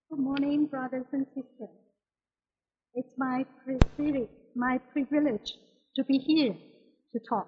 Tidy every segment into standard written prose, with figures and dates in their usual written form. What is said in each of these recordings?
Good morning, brothers and sisters. It's my privilege to be here to talk.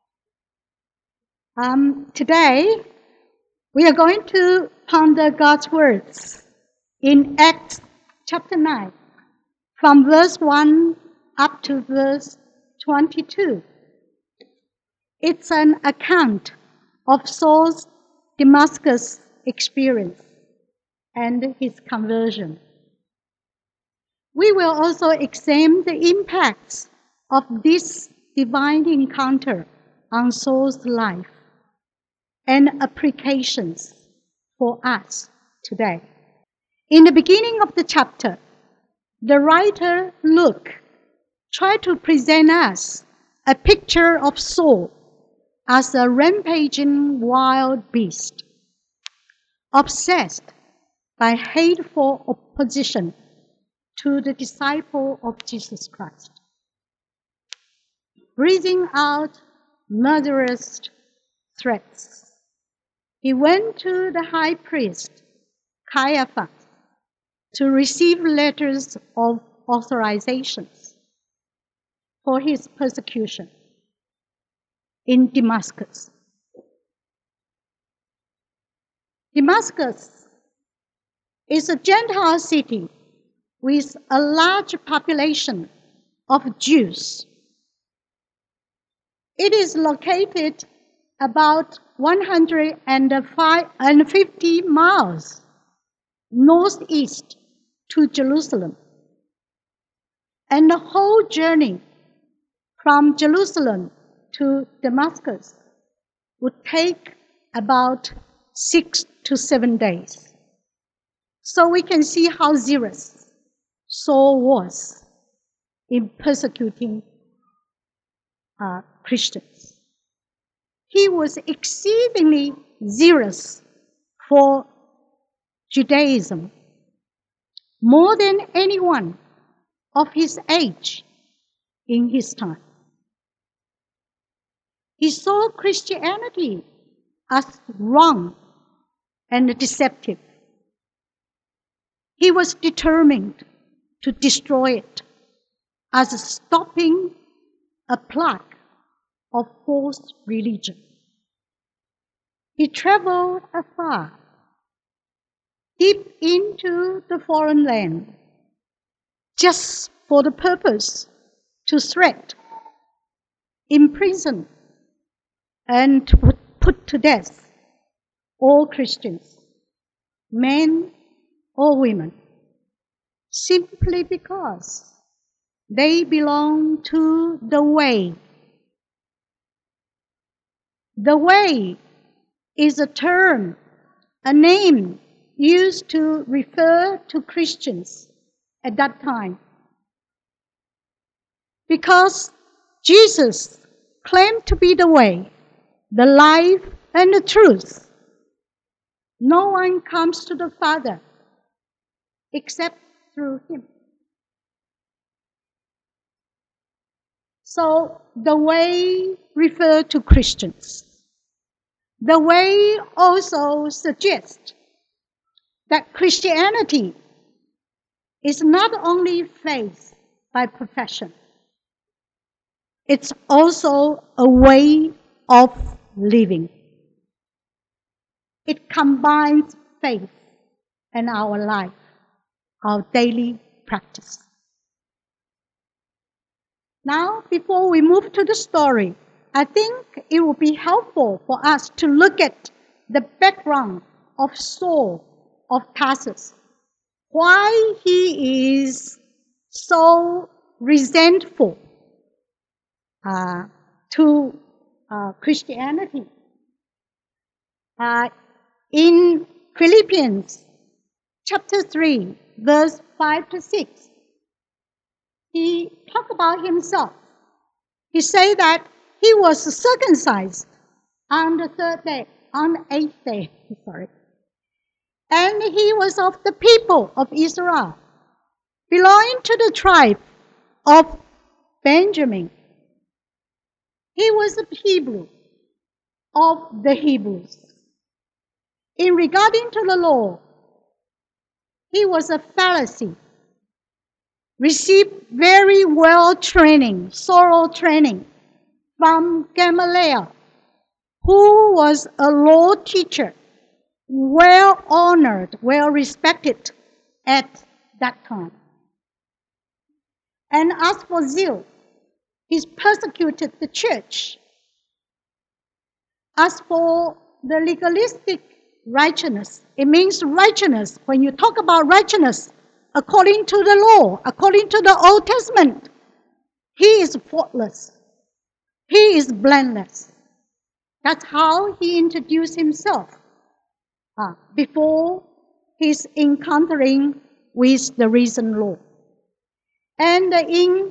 Today, we are going to ponder God's words in Acts chapter 9, from verse 1 up to verse 22. It's an account of Saul's Damascus experience and his conversion. We will also examine the impacts of this divine encounter on Saul's life and applications for us today. In the beginning of the chapter, the writer Luke tried to present us a picture of Saul as a rampaging wild beast, obsessed by hateful opposition to the disciple of Jesus Christ, breathing out murderous threats. He went to the high priest, Caiaphas, to receive letters of authorizations for his persecution in Damascus. Damascus is a Gentile city with a large population of Jews. It is located about 150 miles northeast to Jerusalem, and the whole journey from Jerusalem to Damascus would take about 6 to 7 days. So we can see how serious Saul was in persecuting Christians. He was exceedingly zealous for Judaism, more than anyone of his age in his time. He saw Christianity as wrong and deceptive. He was determined to destroy it as stopping a plague of false religion. He traveled afar, deep into the foreign land, just for the purpose to threat, imprison, and put to death all Christians, men or women, simply because they belong to the Way. The Way is a term, a name used to refer to Christians at that time, because Jesus claimed to be the way, the life, and the truth. No one comes to the Father except through him. So the Way referred to Christians. The Way also suggests that Christianity is not only faith by profession, it's also a way of living. It combines faith and our life, our daily practice. Now, before we move to the story, I think it would be helpful for us to look at the background of Saul of Tarsus, why he is so resentful to Christianity. In Philippians chapter 3, verse 5 to 6, he talked about himself. He said that he was circumcised on the eighth day, and he was of the people of Israel, belonging to the tribe of Benjamin. He was a Hebrew of the Hebrews. In regarding to the law, He was a Pharisee, received very well training, thorough training from Gamaliel, who was a law teacher, well honored, well respected at that time. And as for zeal, he persecuted the church. As for the legalistic righteousness, it means righteousness. When you talk about righteousness, according to the law, according to the Old Testament, he is faultless. He is blameless. That's how he introduced himself before his encountering with the risen Lord. And in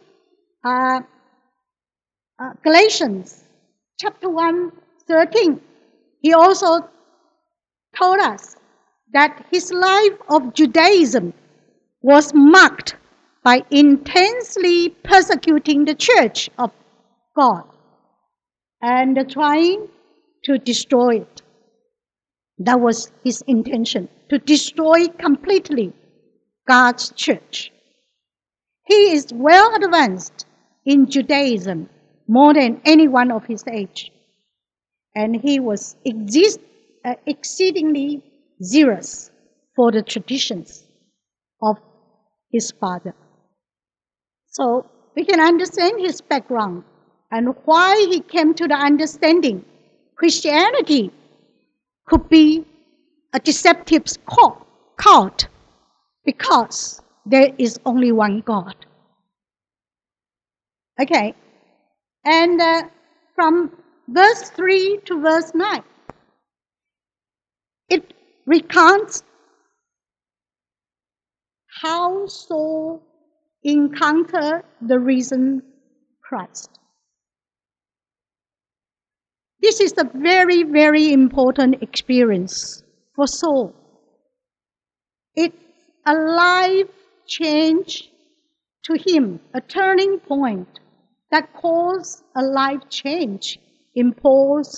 Galatians chapter 1:13, he also told us that his life of Judaism was marked by intensely persecuting the church of God and trying to destroy it. That was his intention, to destroy completely God's church. He is well advanced in Judaism, more than anyone of his age. And he was exceedingly zealous for the traditions of his father. So we can understand his background and why he came to the understanding Christianity could be a deceptive cult because there is only one God. Okay, and from verse 3 to verse 9, it recounts how Saul encountered the risen Christ. This is a very, very important experience for Saul. It's a life change to him, a turning point that caused a life change in Paul's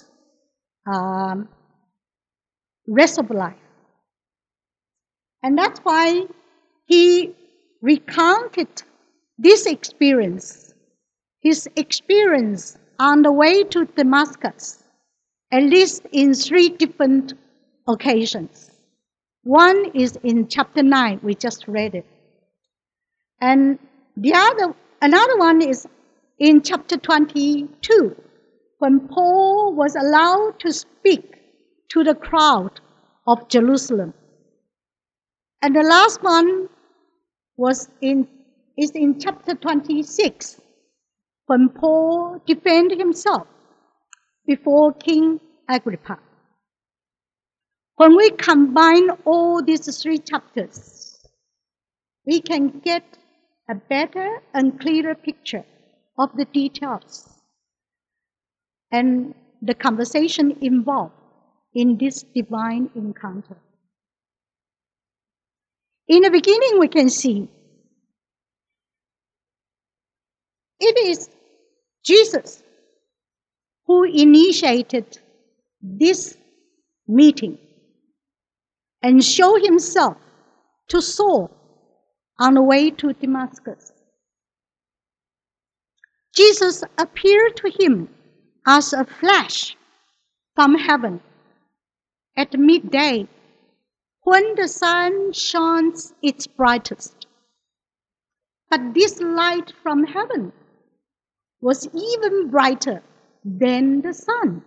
rest of life. And that's why he recounted this experience, his experience on the way to Damascus, at least in 3 different occasions. One is in chapter 9, we just read it. And another one is in chapter 22, when Paul was allowed to speak to the crowd of Jerusalem. And the last one is in chapter 26, when Paul defended himself before King Agrippa. When we combine all these 3 chapters, we can get a better and clearer picture of the details and the conversation involved in this divine encounter. In the beginning, we can see it is Jesus who initiated this meeting and showed himself to Saul on the way to Damascus. Jesus appeared to him as a flash from heaven at midday when the sun shines its brightest. But this light from heaven was even brighter than the sun.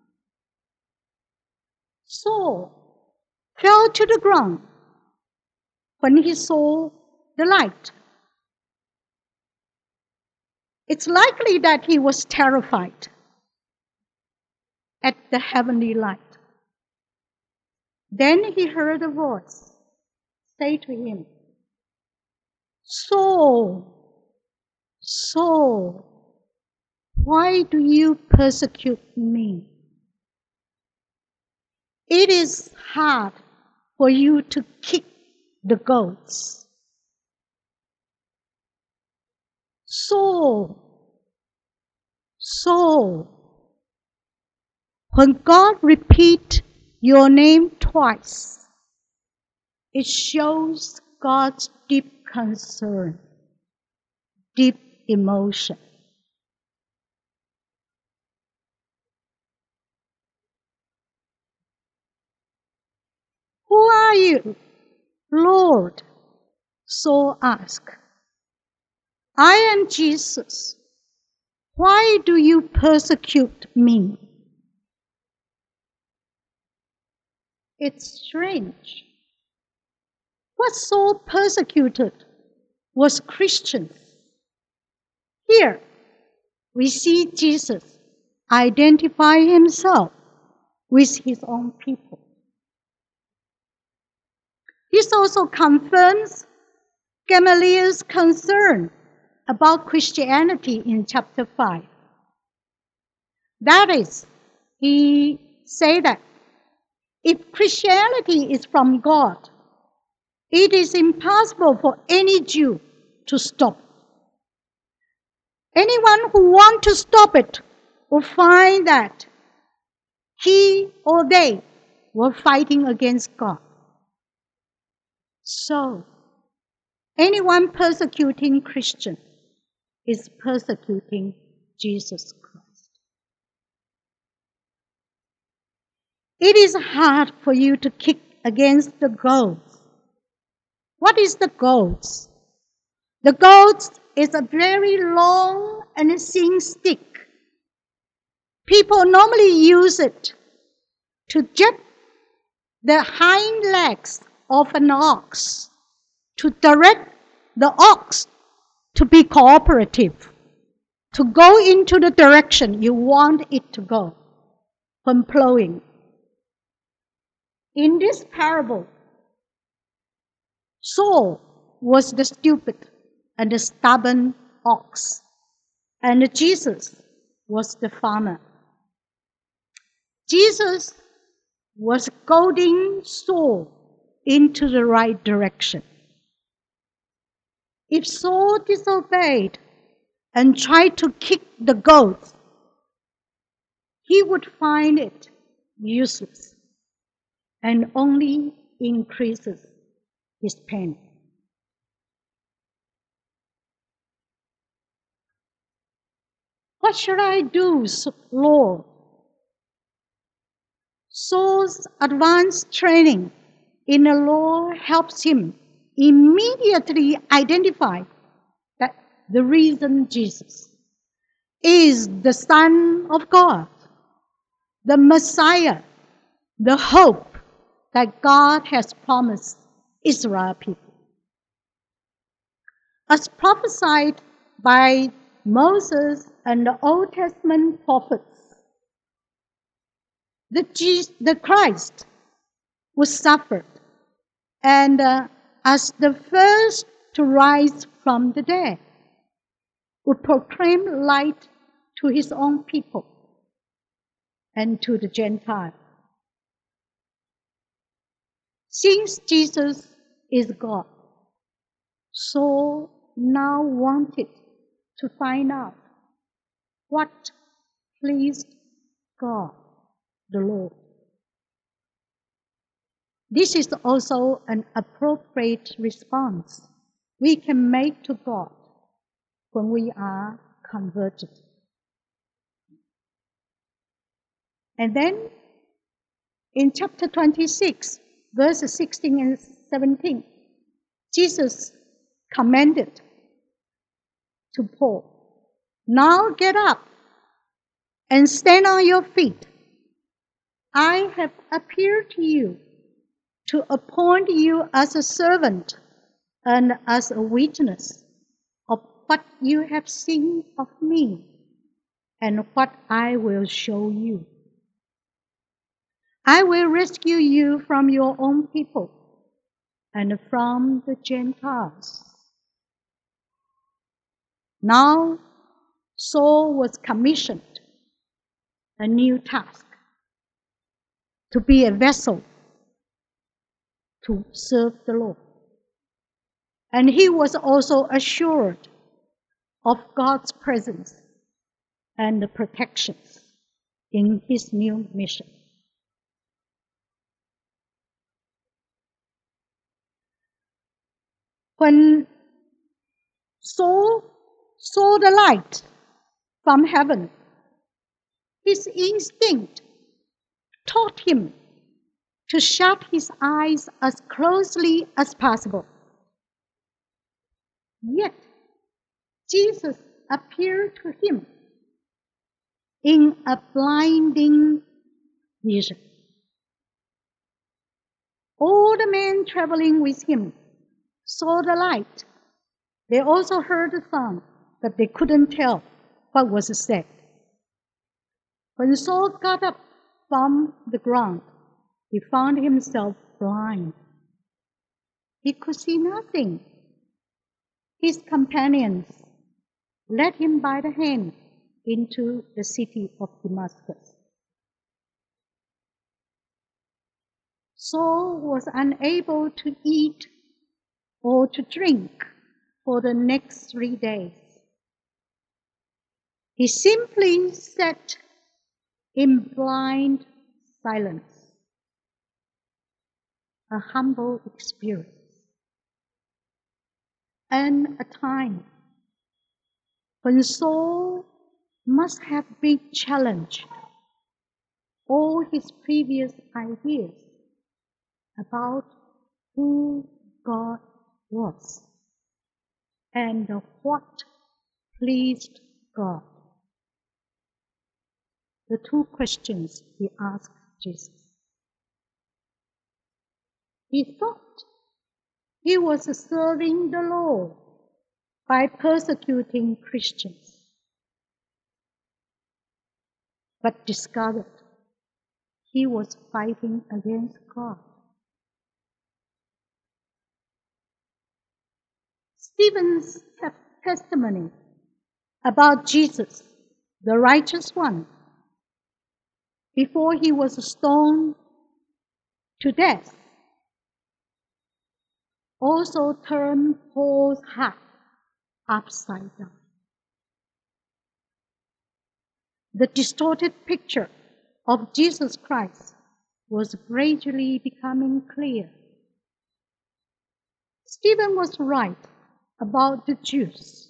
Saul fell to the ground when he saw the light. It's likely that he was terrified at the heavenly light. Then he heard a voice say to him, "Saul, Saul, why do you persecute me? It is hard for you to kick the goats." Saul, Saul. When God repeats your name twice, it shows God's deep concern, deep emotion. Who are you, Lord? Saul asked. I am Jesus. Why do you persecute me? It's strange. What Saul persecuted was Christians. Here, we see Jesus identify himself with his own people. This also confirms Gamaliel's concern about Christianity in chapter 5. That is, he said that if Christianity is from God, it is impossible for any Jew to stop. Anyone who wants to stop it will find that he or they were fighting against God. So, anyone persecuting Christians is persecuting Jesus Christ. It is hard for you to kick against the goads. What is the goads? The goads is a very long and thin stick. People normally use it to jab the hind legs of an ox to direct the ox to be cooperative, to go into the direction you want it to go when plowing. In this parable, Saul was the stupid and the stubborn ox, and Jesus was the farmer. Jesus was goading Saul into the right direction. If Saul disobeyed and tried to kick the goats, he would find it useless and only increases his pain. What should I do, Lord? Saul's advanced training in the law helps him immediately identify that the reason Jesus is the Son of God, the Messiah, the hope that God has promised Israel people. As prophesied by Moses and the Old Testament prophets, the Christ was suffered and as the first to rise from the dead, would proclaim light to his own people and to the Gentiles. Since Jesus is God, Saul now wanted to find out what pleased God, the Lord. This is also an appropriate response we can make to God when we are converted. And then in chapter 26, verses 16 and 17, Jesus commanded to Paul, "Now get up and stand on your feet. I have appeared to you to appoint you as a servant and as a witness of what you have seen of me and what I will show you. I will rescue you from your own people and from the Gentiles." Now Saul was commissioned a new task, to be a vessel to serve the Lord. And he was also assured of God's presence and the protections in his new mission. When Saul saw the light from heaven, his instinct taught him to shut his eyes as closely as possible. Yet, Jesus appeared to him in a blinding vision. All the men traveling with him saw the light. They also heard the sound, but they couldn't tell what was said. When Saul got up from the ground, he found himself blind. He could see nothing. His companions led him by the hand into the city of Damascus. Saul was unable to eat or to drink for the next 3 days. He simply sat in blind silence, a humble experience, and a time when Saul must have been challenged all his previous ideas about who God was and what pleased God. The 2 questions he asked Jesus. He thought he was serving the Lord by persecuting Christians, but discovered he was fighting against God. Stephen's testimony about Jesus, the righteous one, before he was stoned to death, also turned Paul's heart upside down. The distorted picture of Jesus Christ was gradually becoming clear. Stephen was right about the Jews.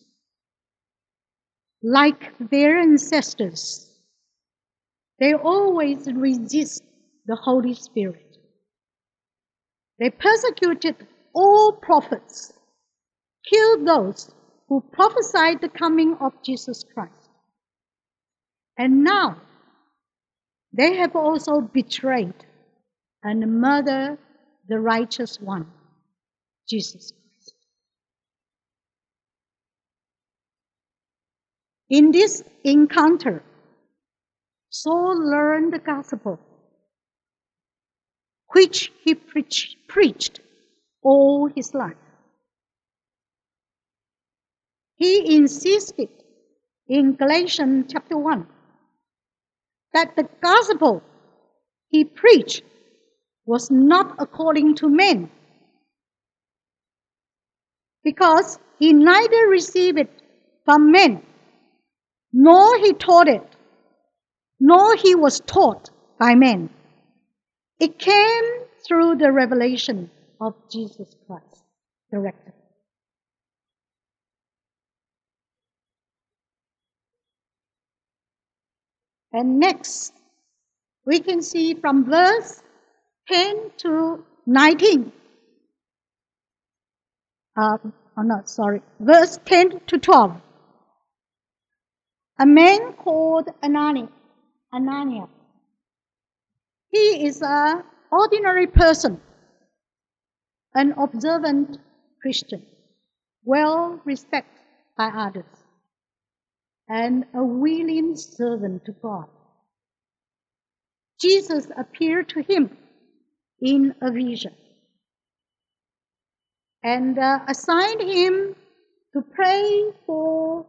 Like their ancestors, they always resist the Holy Spirit. They persecuted all prophets, killed those who prophesied the coming of Jesus Christ. And now they have also betrayed and murdered the righteous one, Jesus Christ. In this encounter, Saul learned the gospel, which he preached all his life. He insisted in Galatians chapter 1 that the gospel he preached was not according to men, because he neither received it from men, nor he taught it, nor he was taught by men. It came through the revelation of Jesus Christ directly. And next, we can see from verse 10 to 19. Verse 10 to 12. A man called Ananias. He is an ordinary person, an observant Christian, well respected by others, and a willing servant to God. Jesus appeared to him in a vision and assigned him to pray for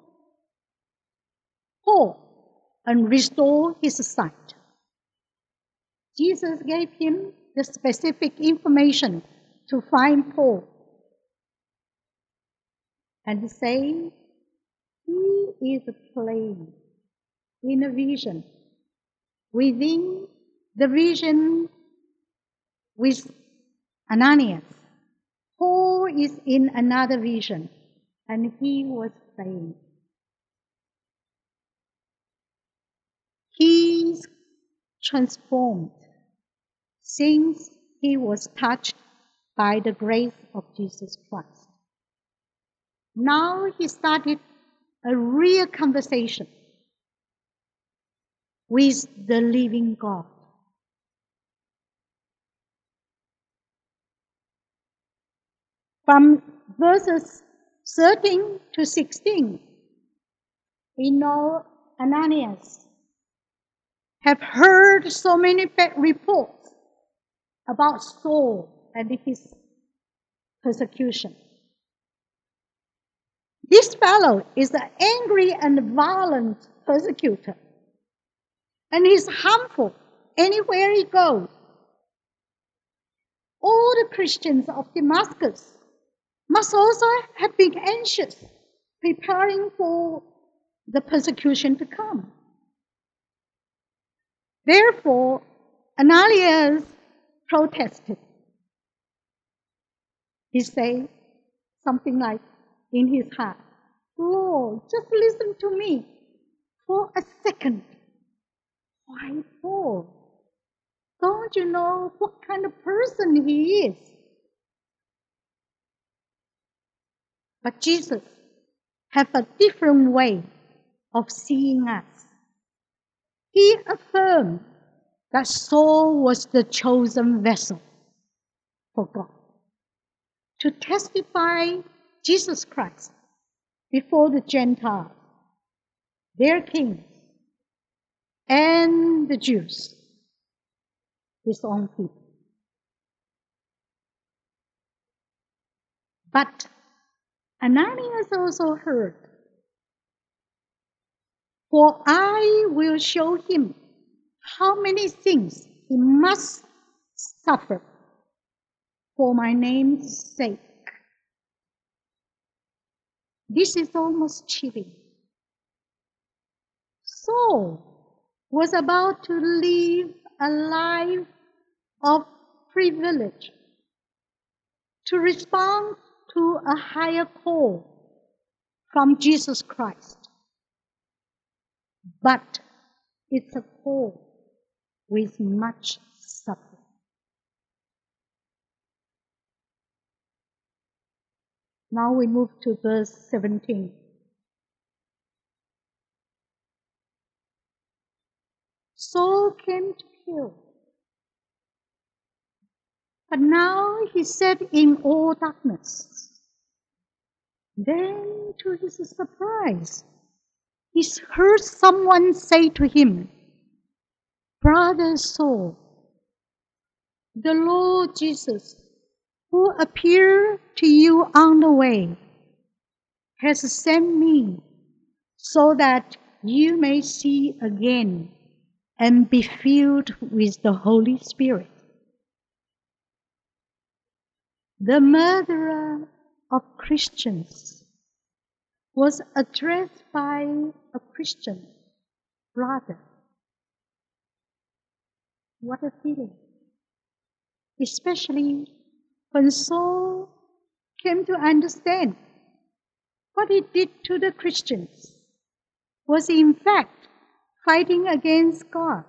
Paul and restore his sight. Jesus gave him the specific information to find Paul and say he is playing in a vision. Within the vision with Ananias, Paul Paul is in another vision, and he was saying, he's transformed since he was touched by the grace of Jesus Christ. Now he started a real conversation with the living God. From verses 13 to 16, we know Ananias have heard so many bad reports about Saul and his persecution. This fellow is an angry and violent persecutor, and he's harmful anywhere he goes. All the Christians of Damascus must also have been anxious, preparing for the persecution to come. Therefore, Ananias protested. He said something like in his heart, Lord, just listen to me for a second. Why, Paul? Don't you know what kind of person he is? But Jesus has a different way of seeing us. He affirmed that Saul was the chosen vessel for God to testify Jesus Christ before the Gentiles, their kings, and the Jews, his own people. But Ananias also heard, for I will show him how many things he must suffer for my name's sake. This is almost cheating. Saul was about to live a life of privilege, to respond to a higher call from Jesus Christ. But it's a call with much suffering. Now we move to verse 17. Saul came to kill, but now he sat in all darkness. Then, to his surprise, he heard someone say to him, Brother Saul, the Lord Jesus, who appeared to you on the way, has sent me so that you may see again and be filled with the Holy Spirit. The murderer of Christians was addressed by a Christian brother. What a feeling! Especially when Saul came to understand what he did to the Christians was in fact fighting against God.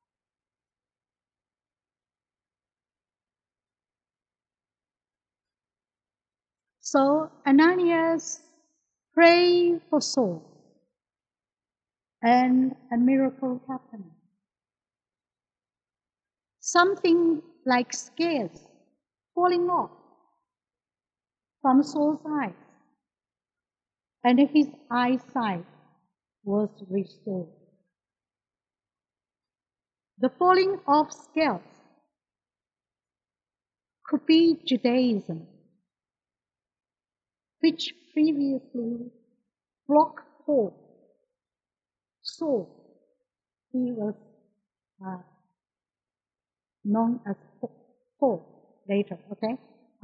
So Ananias prayed for Saul, and a miracle happened. Something like scales falling off from Saul's eyes, and his eyesight was restored. The falling off scales could be Judaism, which previously blocked Paul. Saul, he was known as Paul later, okay?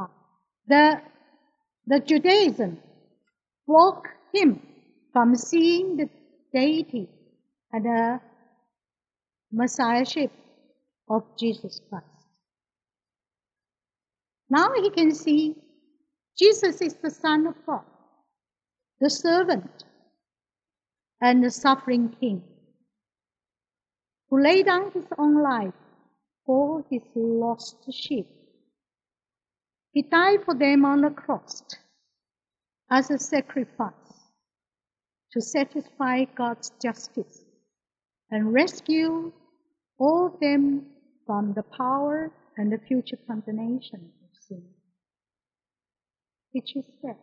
The Judaism blocked him from seeing the deity and the messiahship of Jesus Christ. Now he can see Jesus is the Son of God, the servant and the suffering King, who laid down his own life for his lost sheep. He died for them on the cross as a sacrifice to satisfy God's justice and rescue all of them from the power and the future condemnation of sin, which is death,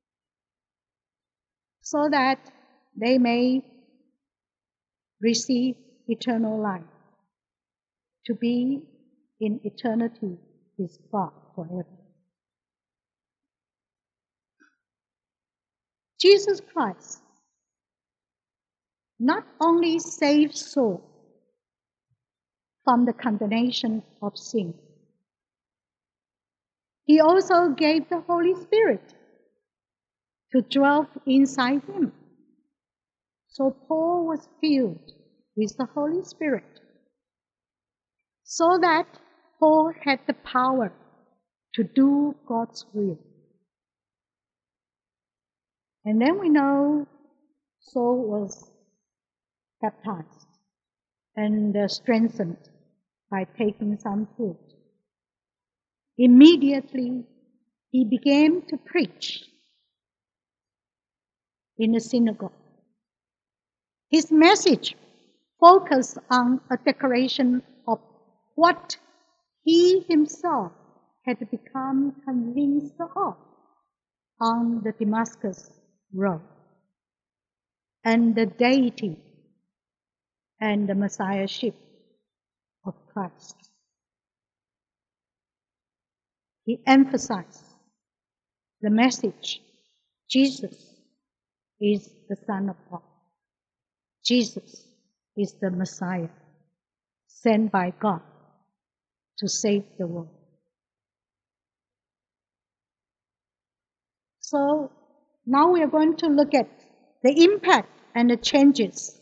so that they may receive eternal life, to be in eternity with God forever. Jesus Christ not only saved souls from the condemnation of sin, he also gave the Holy Spirit to dwell inside him. So Paul was filled with the Holy Spirit, so that Paul had the power to do God's will. And then we know Saul was baptized and strengthened by taking some fruit. Immediately, he began to preach in the synagogue. His message focused on a declaration of what he himself had become convinced of on the Damascus road, and the deity and the messiahship of Christ. He emphasized the message: Jesus is the Son of God. Jesus is the Messiah, sent by God to save the world. So now we are going to look at the impact and the changes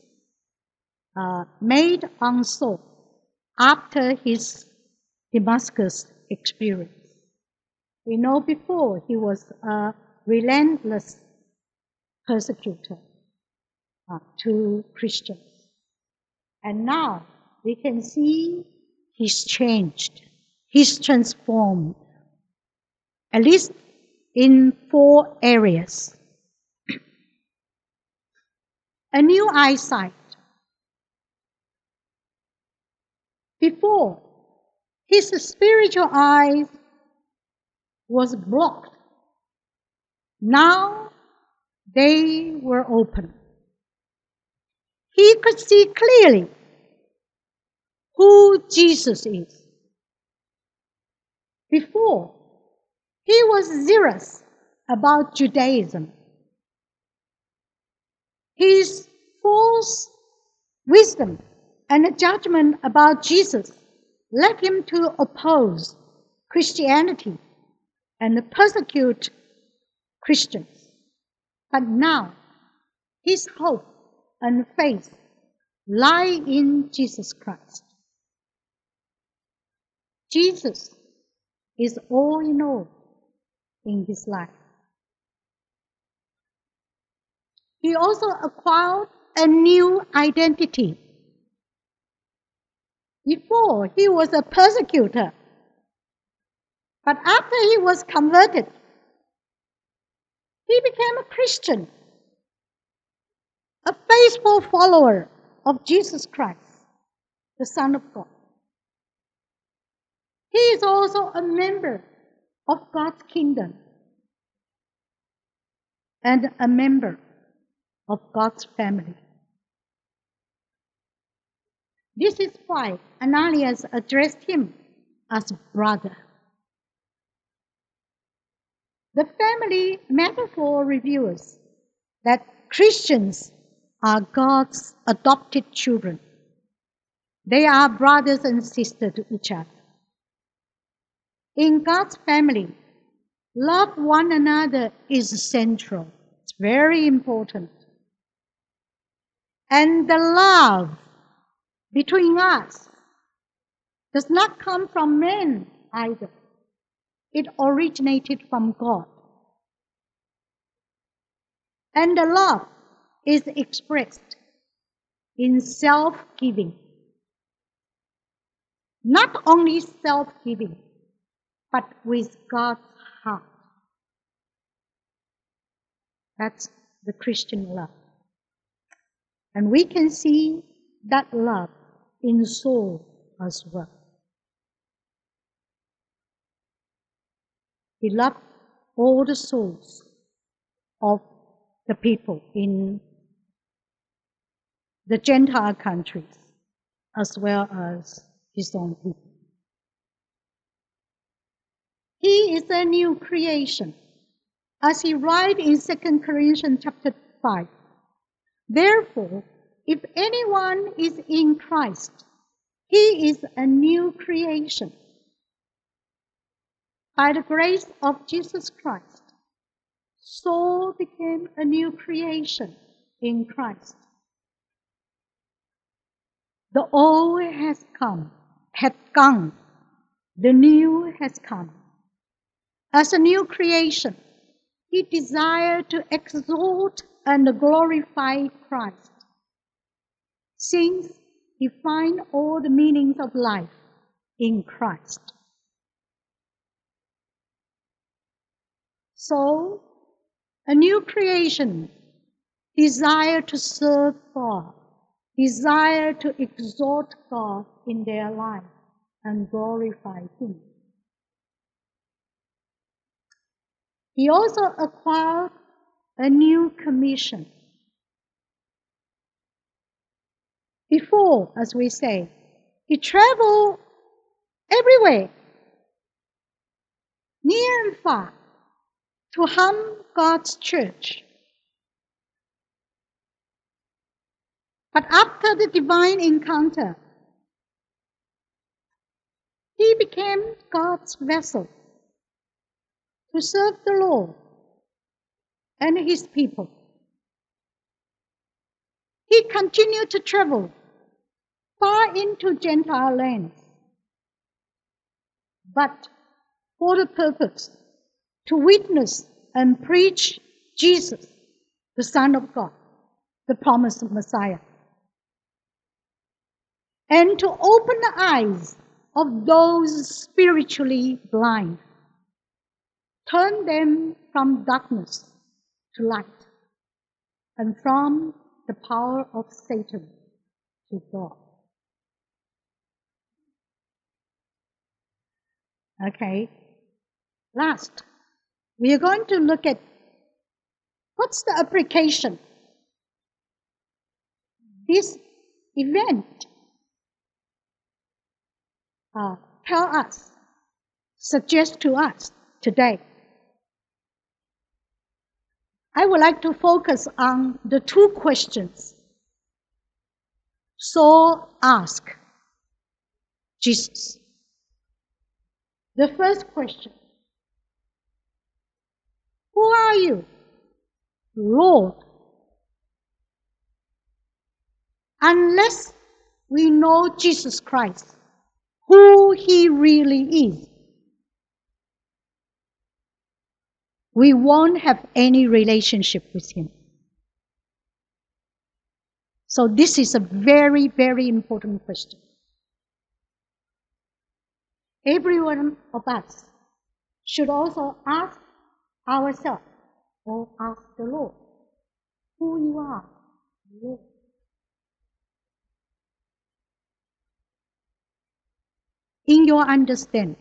made on Saul after his Damascus experience. We know before he was a relentless persecutor to Christians. And now we can see he's changed, he's transformed, at least in 4 areas. A new eyesight. Before, his spiritual eyes was blocked. Now they were open. He could see clearly who Jesus is. Before, he was zealous about Judaism. His false wisdom and judgment about Jesus led him to oppose Christianity and persecute Christians. But now, his hope and faith lie in Jesus Christ. Jesus is all in all in his life. He also acquired a new identity. Before, he was a persecutor. But after he was converted, he became a Christian, a faithful follower of Jesus Christ, the Son of God. He is also a member of God's kingdom and a member of God's family. This is why Ananias addressed him as brother. The family metaphor reveals that Christians are God's adopted children. They are brothers and sisters to each other. In God's family, love one another is central. It's very important. And the love between us does not come from men either. It originated from God. And the love is expressed in self-giving. Not only self-giving, but with God's heart. That's the Christian love. And we can see that love in Saul as well. He loved all the souls of the people in the Gentile countries, as well as his own people. He is a new creation. As he writes in 2 Corinthians chapter 5, therefore, if anyone is in Christ, he is a new creation. By the grace of Jesus Christ, Saul became a new creation in Christ. The old had gone, the new has come. As a new creation, he desired to exalt and glorify Christ, since he finds all the meanings of life in Christ. So, a new creation desire to serve God, desire to exalt God in their life and glorify Him. He also acquired a new commission. Before, as we say, he traveled everywhere, near and far, to harm God's church. But after the divine encounter, he became God's vessel to serve the Lord and His people. He continued to travel far into Gentile lands, but for the purpose to witness and preach Jesus, the Son of God, the promised Messiah, and to open the eyes of those spiritually blind, turn them from darkness to light, and from the power of Satan to God. Okay, last, we are going to look at what's the application this event tell us, suggest to us today. I would like to focus on the two questions Saul asked Jesus. The first question, who are you, Lord? Unless we know Jesus Christ, who He really is, we won't have any relationship with Him. So this is a very, very important question. Every one of us should also ask ourselves or ask the Lord, who you are, Lord. In your understanding,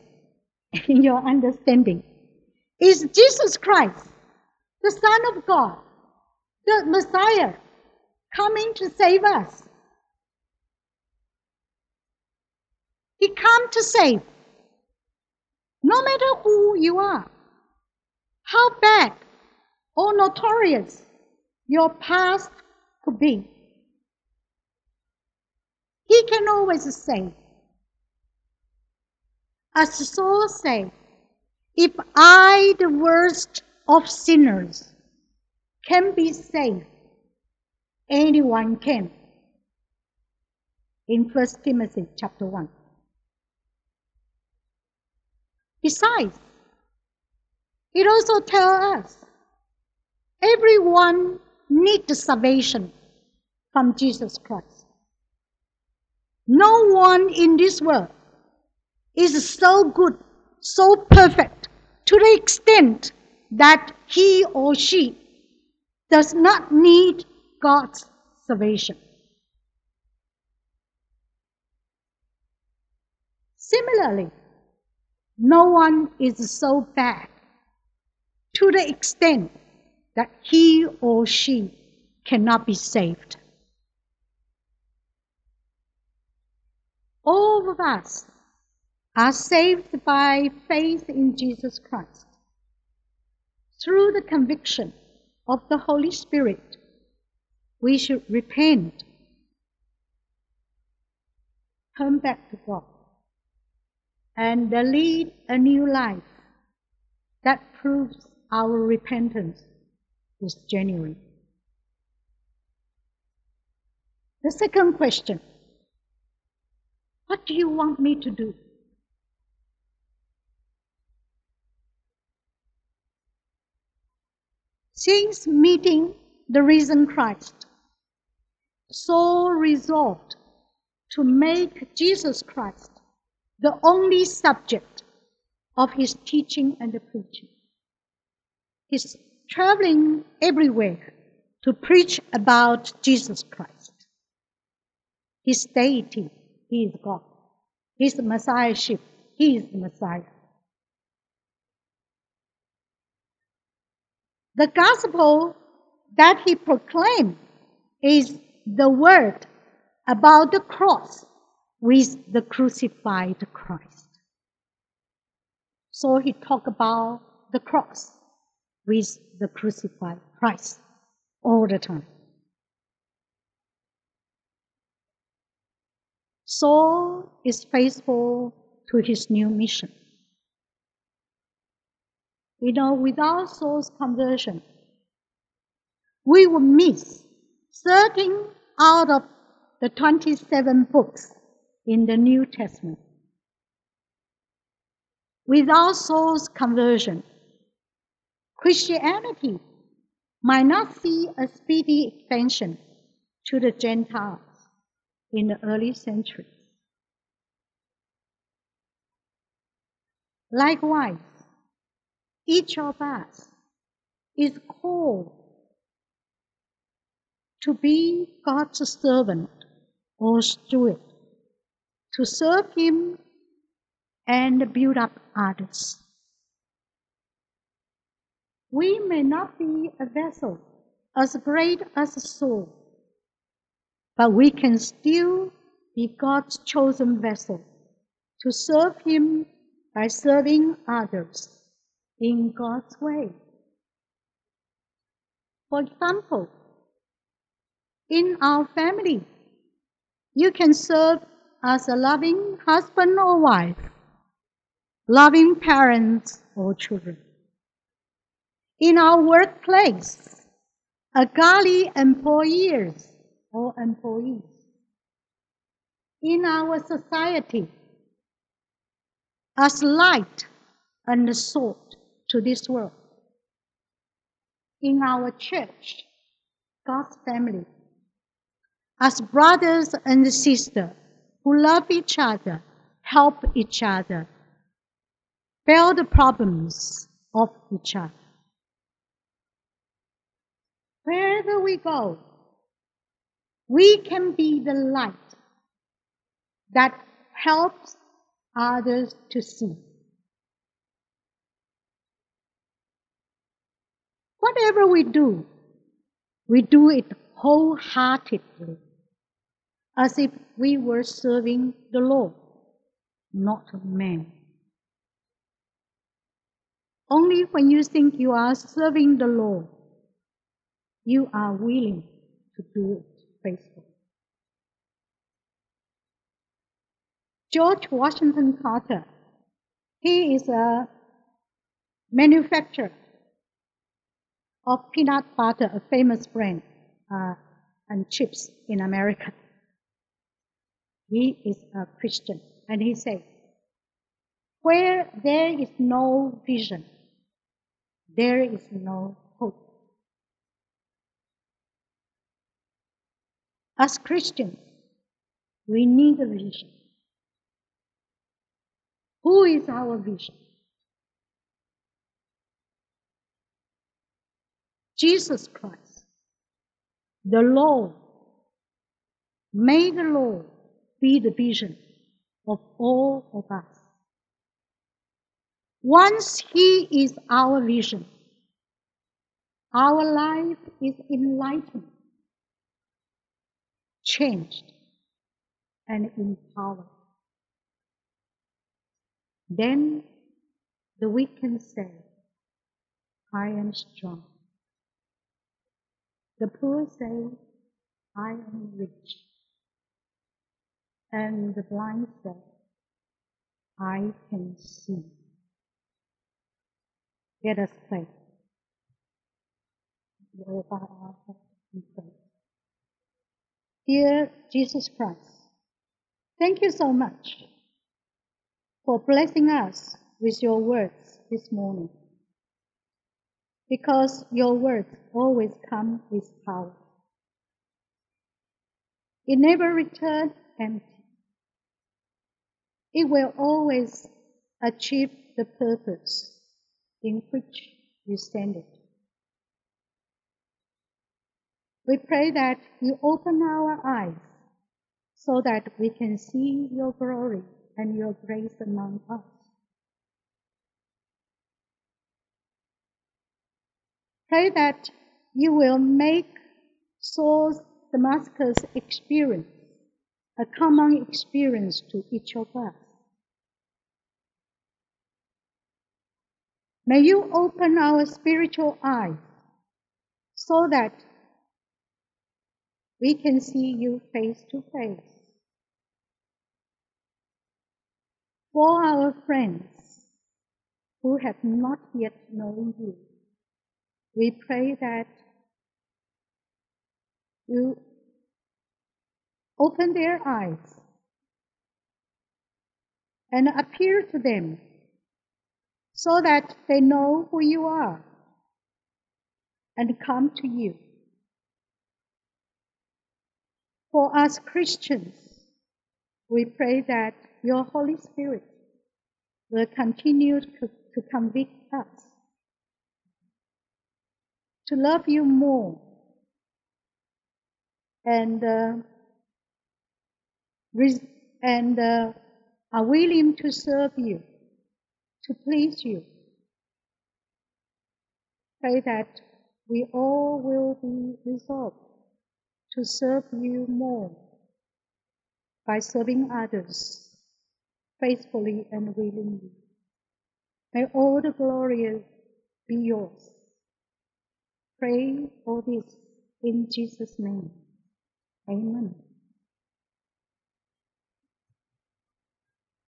is Jesus Christ, the Son of God, the Messiah, coming to save us? He came to save. No matter who you are, how bad or notorious your past could be, He can always save. As Saul said, if I, the worst of sinners, can be saved, anyone can. In 1 Timothy chapter 1. Besides, it also tells us Everyone needs salvation from Jesus Christ. No one in this world is so good, so perfect, to the extent that he or she does not need God's salvation. Similarly, no one is so bad to the extent that he or she cannot be saved. All of us are saved by faith in Jesus Christ. Through the conviction of the Holy Spirit, we should repent, turn back to God, and lead a new life that proves our repentance is genuine. The second question: what do you want me to do? Since meeting the risen Christ, Saul resolved to make Jesus Christ the only subject of his teaching and preaching. He's traveling everywhere to preach about Jesus Christ. His deity, he is God. His messiahship, he is the Messiah. The gospel that he proclaimed is the word about the cross with the crucified Christ. So he talked about the cross with the crucified Christ all the time. Saul is faithful to his new mission. Without Saul's conversion, we would miss 13 out of the 27 books in the New Testament. Without Saul's conversion, Christianity might not see a speedy expansion to the Gentiles in the early centuries. Likewise, each of us is called to be God's servant or steward, to serve Him and build up others. We may not be a vessel as great as Saul, but we can still be God's chosen vessel to serve Him by serving others in God's way. For example, in our family, you can serve as a loving husband or wife, loving parents or children. In our workplace, a godly employers or employees. In our society, as light and salt to this world. In our church, God's family, as brothers and sisters who love each other, help each other, bear the problems of each other. Wherever we go, we can be the light that helps others to see. Whatever we do it wholeheartedly, as if we were serving the Lord, not man. Only when you think you are serving the Lord, you are willing to do it faithfully. George Washington Carter, he is a manufacturer of peanut butter, a famous brand, and chips in America. He is a Christian, and he said, where there is no vision, there is no hope. As Christians, we need a vision. Who is our vision? Jesus Christ, the Lord. May the Lord be the vision of all of us. Once He is our vision, our life is enlightened, changed, and empowered. Then the weak can say, I am strong. The poor say, I am rich. And the blind say, I can see. Let us pray. Lord, bow our heads and pray. Dear Jesus Christ, thank you so much for blessing us with your words this morning, because your words always come with power. It never returns empty. It will always achieve the purpose in which you send it. We pray that you open our eyes so that we can see your glory and your grace among us. Pray that you will make Saul's Damascus experience a common experience to each of us. May you open our spiritual eyes so that we can see you face to face. For our friends who have not yet known you, we pray that you open their eyes and appear to them so that they know who you are and come to you. For us Christians, we pray that your Holy Spirit will continue to convict us to love you more and are willing to serve you, to please you. Pray that we all will be resolved to serve you more by serving others faithfully and willingly. May all the glory be yours. Pray for this in Jesus' name. Amen.